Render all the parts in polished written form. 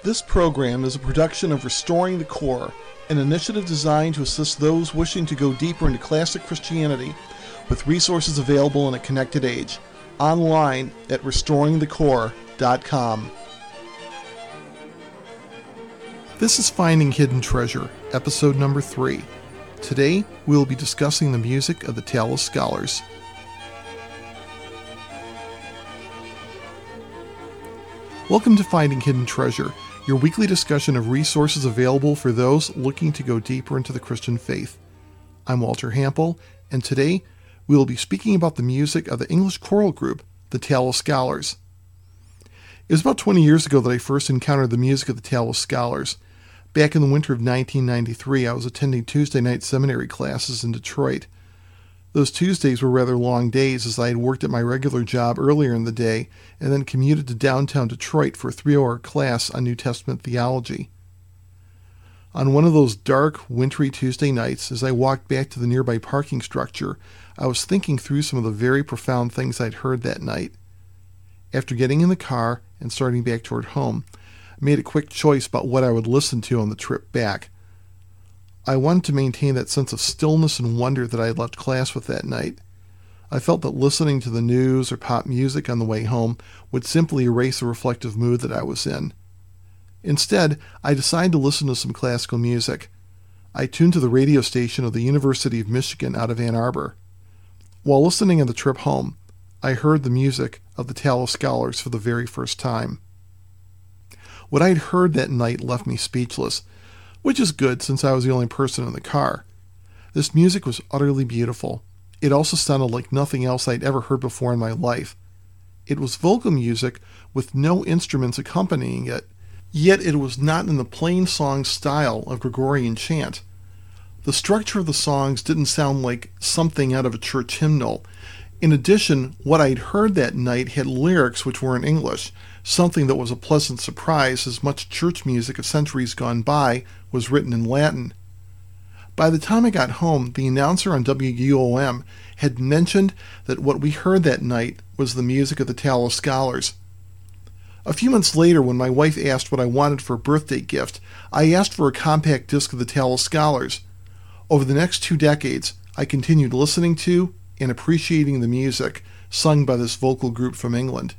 This program is a production of Restoring the Core, an initiative designed to assist those wishing to go deeper into classic Christianity with resources available in a connected age. Online at restoringthecore.com. This is Finding Hidden Treasure, episode number 3. Today, we will be discussing the music of the Tallis Scholars. Welcome to Finding Hidden Treasure, your weekly discussion of resources available for those looking to go deeper into the Christian faith. I'm Walter Hampel, and today we will be speaking about the music of the English choral group, the Tallis Scholars. It was about 20 years ago that I first encountered the music of the Tallis Scholars. Back in the winter of 1993, I was attending Tuesday night seminary classes in Detroit. Those Tuesdays were rather long days as I had worked at my regular job earlier in the day and then commuted to downtown Detroit for a 3-hour class on New Testament theology. On one of those dark, wintry Tuesday nights, as I walked back to the nearby parking structure, I was thinking through some of the very profound things I'd heard that night. After getting in the car and starting back toward home, I made a quick choice about what I would listen to on the trip back. I wanted to maintain that sense of stillness and wonder that I had left class with that night. I felt that listening to the news or pop music on the way home would simply erase the reflective mood that I was in. Instead, I decided to listen to some classical music. I tuned to the radio station of the University of Michigan out of Ann Arbor. While listening on the trip home, I heard the music of the Tallis Scholars for the very first time. What I had heard that night left me speechless, which is good since I was the only person in the car. This music was utterly beautiful. It also sounded like nothing else I'd ever heard before in my life. It was vocal music with no instruments accompanying it, yet it was not in the plain song style of Gregorian chant. The structure of the songs didn't sound like something out of a church hymnal. In addition, what I'd heard that night had lyrics which were in English, something that was a pleasant surprise as much church music of centuries gone by was written in Latin. By the time I got home, the announcer on WUOM had mentioned that what we heard that night was the music of the Tallis Scholars. A few months later, when my wife asked what I wanted for a birthday gift, I asked for a compact disc of the Tallis Scholars. Over the next 2 decades, I continued listening to and appreciating the music sung by this vocal group from England.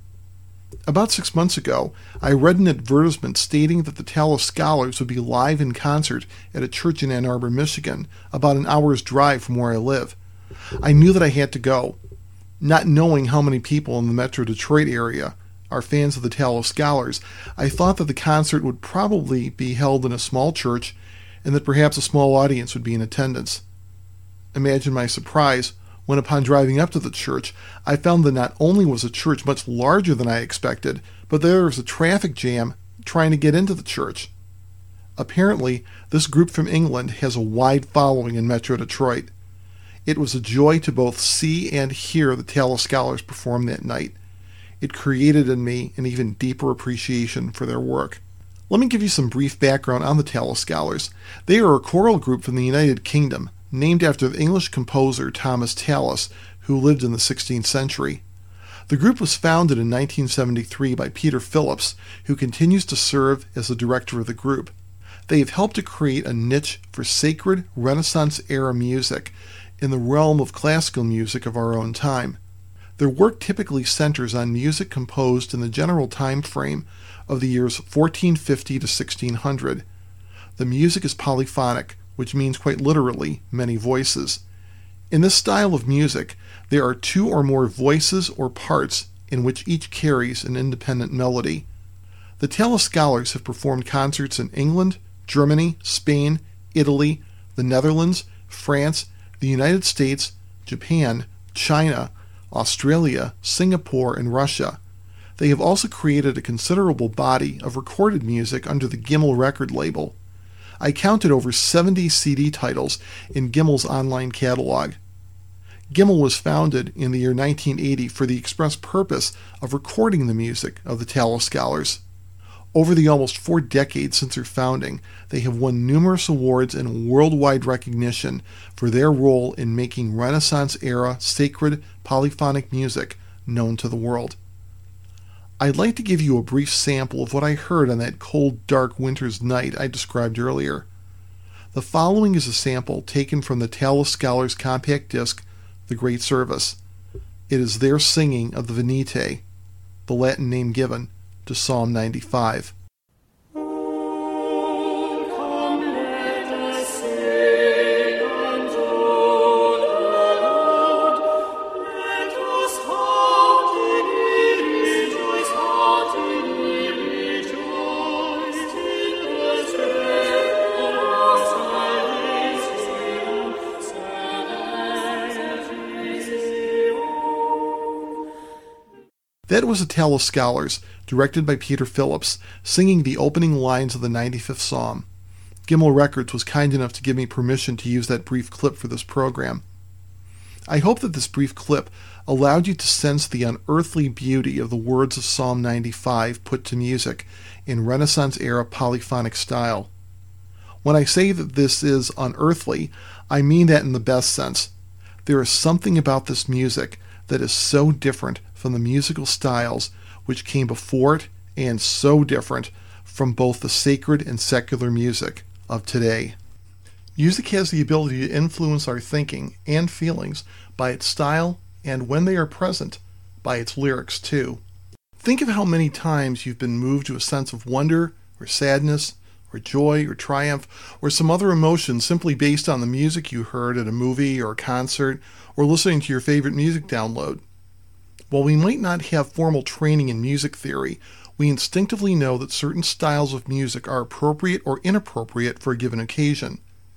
About 6 months ago, I read an advertisement stating that the Tallis Scholars would be live in concert at a church in Ann Arbor, Michigan, about an hour's drive from where I live. I knew that I had to go. Not knowing how many people in the Metro Detroit area are fans of the Tallis Scholars, I thought that the concert would probably be held in a small church and that perhaps a small audience would be in attendance. Imagine my surprise when, upon driving up to the church, I found that not only was the church much larger than I expected, but there was a traffic jam trying to get into the church. Apparently, this group from England has a wide following in Metro Detroit. It was a joy to both see and hear the Tallis Scholars perform that night. It created in me an even deeper appreciation for their work. Let me give you some brief background on the Tallis Scholars. They are a choral group from the United Kingdom, named after the English composer Thomas Tallis, who lived in the 16th century. The group was founded in 1973 by Peter Phillips, who continues to serve as the director of the group. They have helped to create a niche for sacred Renaissance-era music in the realm of classical music of our own time. Their work typically centers on music composed in the general time frame of the years 1450 to 1600. The music is polyphonic, which means quite literally many voices. In this style of music, there are 2 or more voices or parts in which each carries an independent melody. The Tallis Scholars have performed concerts in England, Germany, Spain, Italy, the Netherlands, France, the United States, Japan, China, Australia, Singapore, and Russia. They have also created a considerable body of recorded music under the Gimel record label. I counted over 70 CD titles in Gimel's online catalog. Gimel was founded in the year 1980 for the express purpose of recording the music of the Tallis Scholars. Over the almost 4 decades since their founding, they have won numerous awards and worldwide recognition for their role in making Renaissance-era sacred polyphonic music known to the world. I'd like to give you a brief sample of what I heard on that cold, dark winter's night I described earlier. The following is a sample taken from the Tallis Scholars compact disc, The Great Service. It is their singing of the Venite, the Latin name given to Psalm 95. That was the Tallis Scholars, directed by Peter Phillips, singing the opening lines of the 95th Psalm. Gimel Records was kind enough to give me permission to use that brief clip for this program. I hope that this brief clip allowed you to sense the unearthly beauty of the words of Psalm 95 put to music in Renaissance-era polyphonic style. When I say that this is unearthly, I mean that in the best sense. There is something about this music that is so different from the musical styles which came before it, and so different from both the sacred and secular music of today. Music has the ability to influence our thinking and feelings by its style, and when they are present, by its lyrics too. Think of how many times you've been moved to a sense of wonder, or sadness, or joy, or triumph, or some other emotion simply based on the music you heard at a movie or a concert, or listening to your favorite music download. While we might not have formal training in music theory, we instinctively know that certain styles of music are appropriate or inappropriate for a given occasion.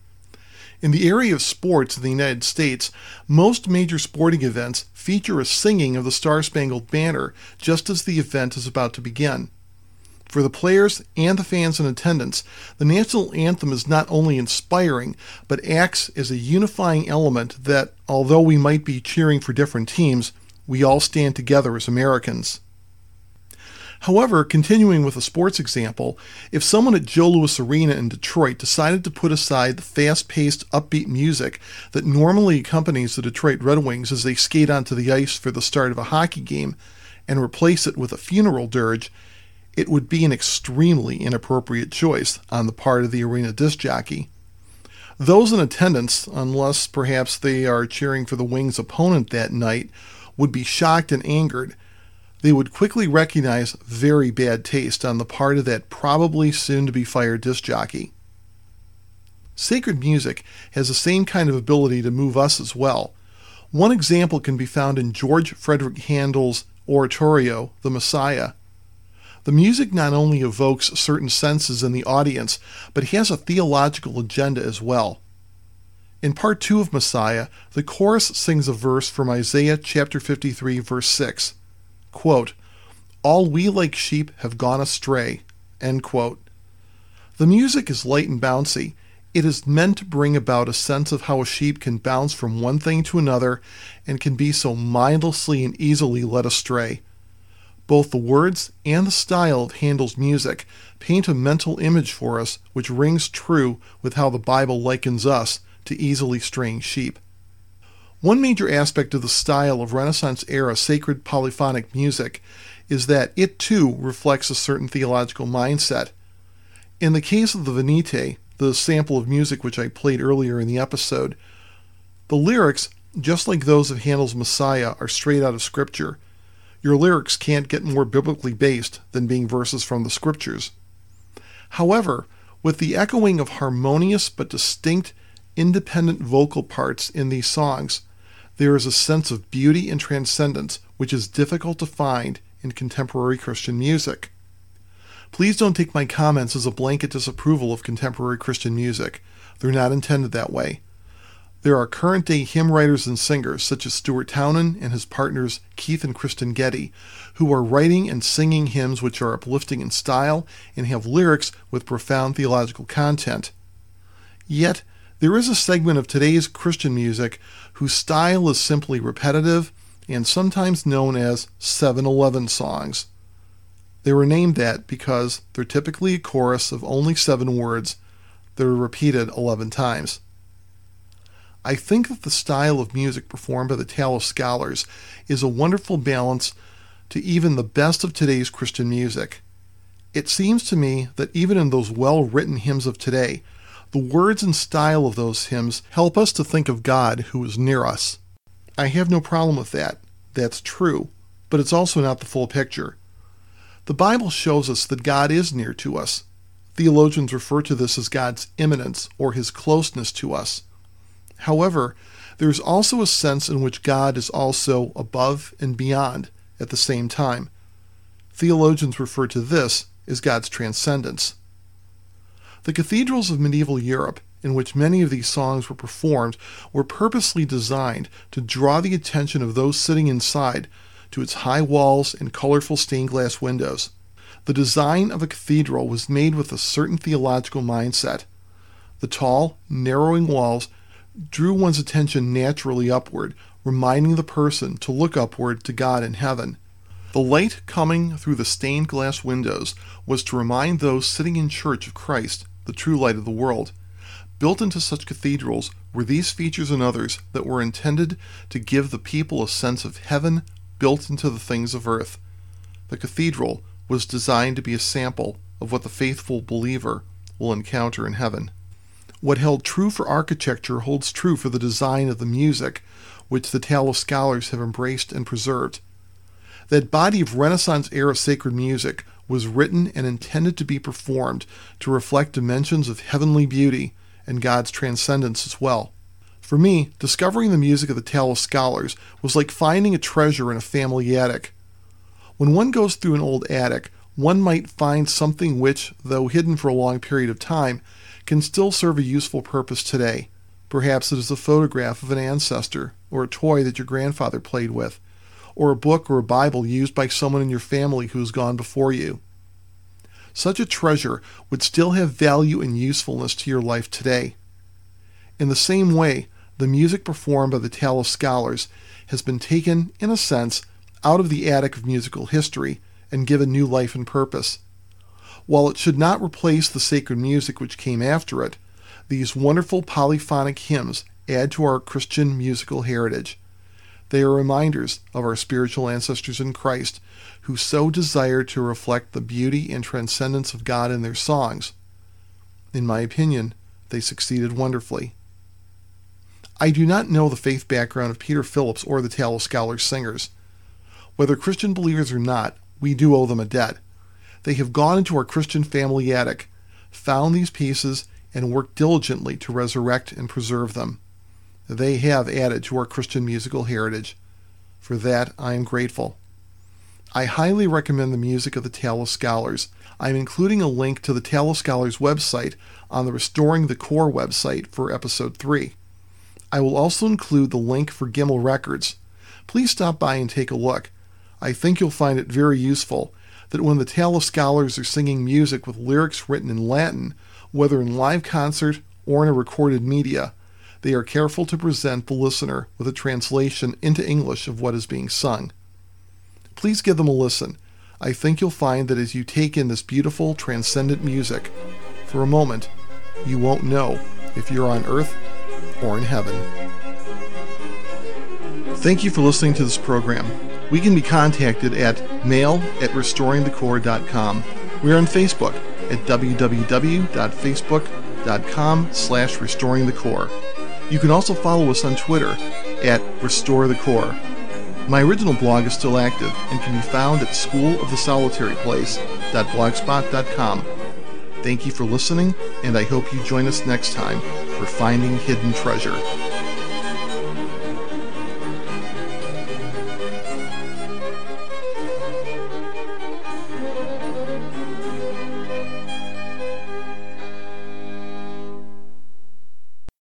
In the area of sports in the United States, most major sporting events feature a singing of the Star-Spangled Banner just as the event is about to begin. For the players and the fans in attendance, the national anthem is not only inspiring, but acts as a unifying element that, although we might be cheering for different teams, we all stand together as Americans. However, continuing with a sports example, if someone at Joe Louis Arena in Detroit decided to put aside the fast-paced, upbeat music that normally accompanies the Detroit Red Wings as they skate onto the ice for the start of a hockey game and replace it with a funeral dirge, it would be an extremely inappropriate choice on the part of the arena disc jockey. Those in attendance, unless perhaps they are cheering for the Wings' opponent that night, would be shocked and angered. They would quickly recognize very bad taste on the part of that probably soon-to-be-fired disc jockey. Sacred music has the same kind of ability to move us as well. One example can be found in George Frederick Handel's oratorio, The Messiah. The music not only evokes certain senses in the audience, but has a theological agenda as well. In part 2 of Messiah, the chorus sings a verse from Isaiah chapter 53, verse 6. Quote, "All we like sheep have gone astray." End quote. The music is light and bouncy. It is meant to bring about a sense of how a sheep can bounce from one thing to another and can be so mindlessly and easily led astray. Both the words and the style of Handel's music paint a mental image for us which rings true with how the Bible likens us to easily straying sheep. One major aspect of the style of Renaissance-era sacred polyphonic music is that it too reflects a certain theological mindset. In the case of the Venite, the sample of music which I played earlier in the episode, the lyrics, just like those of Handel's Messiah, are straight out of Scripture. Your lyrics can't get more biblically based than being verses from the Scriptures. However, with the echoing of harmonious but distinct independent vocal parts in these songs, there is a sense of beauty and transcendence which is difficult to find in contemporary Christian music. Please don't take my comments as a blanket disapproval of contemporary Christian music. They're not intended that way. There are current-day hymn writers and singers, such as Stuart Townend and his partners Keith and Kristen Getty, who are writing and singing hymns which are uplifting in style and have lyrics with profound theological content. Yet, there is a segment of today's Christian music whose style is simply repetitive and sometimes known as 7-Eleven songs. They were named that because they're typically a chorus of only 7 words that are repeated 11 times. I think that the style of music performed by the Tallis Scholars is a wonderful balance to even the best of today's Christian music. It seems to me that even in those well-written hymns of today, the words and style of those hymns help us to think of God who is near us. I have no problem with that. That's true, but it's also not the full picture. The Bible shows us that God is near to us. Theologians refer to this as God's immanence or his closeness to us. However, there is also a sense in which God is also above and beyond at the same time. Theologians refer to this as God's transcendence. The cathedrals of medieval Europe, in which many of these songs were performed, were purposely designed to draw the attention of those sitting inside to its high walls and colorful stained glass windows. The design of a cathedral was made with a certain theological mindset. The tall, narrowing walls drew one's attention naturally upward, reminding the person to look upward to God in heaven. The light coming through the stained glass windows was to remind those sitting in church of Christ, the true light of the world. Built into such cathedrals were these features and others that were intended to give the people a sense of heaven built into the things of earth. The cathedral was designed to be a sample of what the faithful believer will encounter in heaven. What held true for architecture holds true for the design of the music, which the tale of scholars have embraced and preserved. That body of Renaissance-era sacred music was written and intended to be performed to reflect dimensions of heavenly beauty and God's transcendence as well. For me, discovering the music of the tale of scholars was like finding a treasure in a family attic. When one goes through an old attic, one might find something which, though hidden for a long period of time, can still serve a useful purpose today. Perhaps it is a photograph of an ancestor, or a toy that your grandfather played with, or a book or a Bible used by someone in your family who has gone before you. Such a treasure would still have value and usefulness to your life today. In the same way, the music performed by the tale of scholars has been taken, in a sense, out of the attic of musical history and given new life and purpose. While it should not replace the sacred music which came after it, these wonderful polyphonic hymns add to our Christian musical heritage. They are reminders of our spiritual ancestors in Christ, who so desired to reflect the beauty and transcendence of God in their songs. In my opinion, they succeeded wonderfully. I do not know the faith background of Peter Phillips or the Tale of Scholars singers. Whether Christian believers or not, we do owe them a debt. They have gone into our Christian family attic, found these pieces, and worked diligently to resurrect and preserve them. They have added to our Christian musical heritage. For that, I am grateful. I highly recommend the music of the Tale of Scholars. I am including a link to the Tale of Scholars website on the Restoring the Core website for Episode 3. I will also include the link for Gimel Records. Please stop by and take a look. I think you'll find it very useful that when the Tale of Scholars are singing music with lyrics written in Latin, whether in live concert or in a recorded media, they are careful to present the listener with a translation into English of what is being sung. Please give them a listen. I think you'll find that as you take in this beautiful, transcendent music, for a moment, you won't know if you're on earth or in heaven. Thank you for listening to this program. We can be contacted at mail@restoringthecore.com. We're on Facebook at www.facebook.com/restoringthecore. You can also follow us on Twitter at RestoreTheCore. My original blog is still active and can be found at schoolofthesolitaryplace.blogspot.com. Thank you for listening, and I hope you join us next time for Finding Hidden Treasure.